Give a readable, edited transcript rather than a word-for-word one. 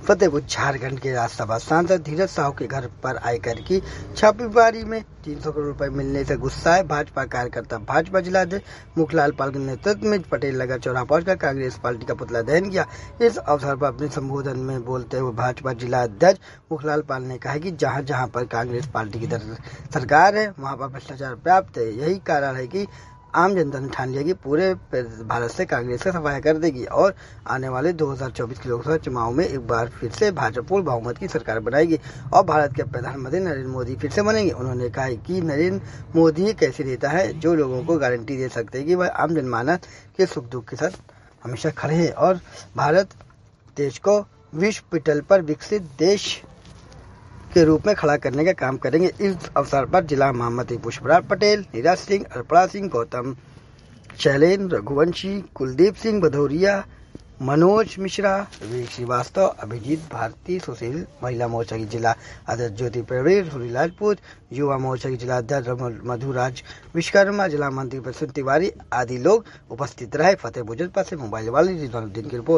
फतेहपुर झारखंड के राज्यसभा सांसद धीरज साहू के घर पर आयकर की छापेमारी में 300 करोड़ रुपए मिलने से गुस्साए भाजपा कार्यकर्ता। भाजपा जिलाध्यक्ष मुखलाल पाल के नेतृत्व में पटेल नगर चौराहा पहुंचकर कांग्रेस पार्टी का पुतला दहन किया। इस अवसर पर अपने संबोधन में बोलते हुए भाजपा जिलाध्यक्ष मुखलाल पाल ने कहा कि जहां जहां पर कांग्रेस पार्टी की सरकार है वहां पर भ्रष्टाचार व्याप्त है। यही कारण है कि आम जनता ने ठान लिया कि पूरे भारत से कांग्रेस का सफाया कर देगी और आने वाले 2024 के लोकसभा चुनाव में एक बार फिर से भाजपा बहुमत की सरकार बनाएगी और भारत के प्रधानमंत्री नरेंद्र मोदी फिर से बनेंगे। उन्होंने कहा कि नरेंद्र मोदी एक ऐसे नेता है जो लोगों को गारंटी दे सकते हैं कि वह आम जनमानस के सुख दुख के साथ हमेशा खड़े हैं और भारत देश को विश्व पटल पर विकसित देश के रूप में खड़ा करने का काम करेंगे। इस अवसर पर जिला महामंत्री पुष्पराज पटेल, नीरज सिंह, अर्पणा सिंह, गौतम शैलेंद्र, रघुवंशी, कुलदीप सिंह भदौरिया, मनोज मिश्रा, विवेक श्रीवास्तव, अभिजीत भारती, सुशील, महिला मोर्चा की जिला अध्यक्ष ज्योति प्रवीण, सुनील राजपूत, युवा मोर्चा की जिला अध्यक्ष मधुराज विश्वकर्मा, जिला मंत्री प्रसून तिवारी आदि लोग उपस्थित रहे। फतेहपुर जनपद से मोबाइल वाले की रिपोर्ट।